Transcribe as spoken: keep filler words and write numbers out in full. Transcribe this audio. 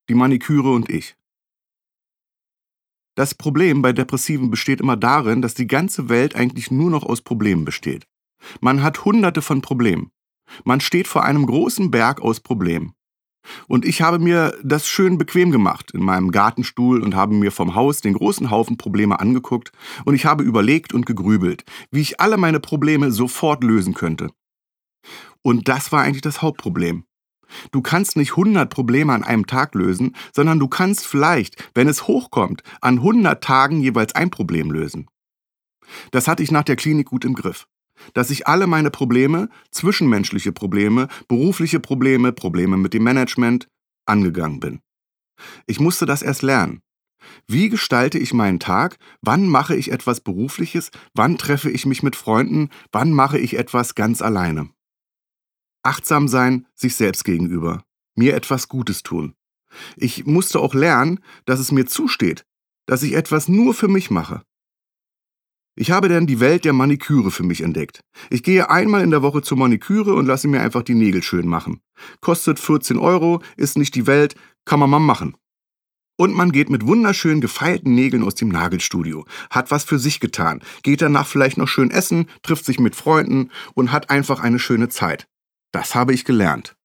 die Maniküre und ich. Das Problem bei Depressiven besteht immer darin, dass die ganze Welt eigentlich nur noch aus Problemen besteht. Man hat hunderte von Problemen. Man steht vor einem großen Berg aus Problemen. Und ich habe mir das schön bequem gemacht in meinem Gartenstuhl und habe mir vom Haus den großen Haufen Probleme angeguckt und ich habe überlegt und gegrübelt, wie ich alle meine Probleme sofort lösen könnte. Und das war eigentlich das Hauptproblem. Du kannst nicht hundert Probleme an einem Tag lösen, sondern du kannst vielleicht, wenn es hochkommt, an hundert Tagen jeweils ein Problem lösen. Das hatte ich nach der Klinik gut im Griff. Dass ich alle meine Probleme, zwischenmenschliche Probleme, berufliche Probleme, Probleme mit dem Management, angegangen bin. Ich musste das erst lernen. Wie gestalte ich meinen Tag? Wann mache ich etwas Berufliches? Wann treffe ich mich mit Freunden? Wann mache ich etwas ganz alleine? Achtsam sein, sich selbst gegenüber. Mir etwas Gutes tun. Ich musste auch lernen, dass es mir zusteht, dass ich etwas nur für mich mache. Ich habe dann die Welt der Maniküre für mich entdeckt. Ich gehe einmal in der Woche zur Maniküre und lasse mir einfach die Nägel schön machen. Kostet vierzehn Euro, ist nicht die Welt, kann man mal machen. Und man geht mit wunderschön gefeilten Nägeln aus dem Nagelstudio, hat was für sich getan, geht danach vielleicht noch schön essen, trifft sich mit Freunden und hat einfach eine schöne Zeit. Das habe ich gelernt.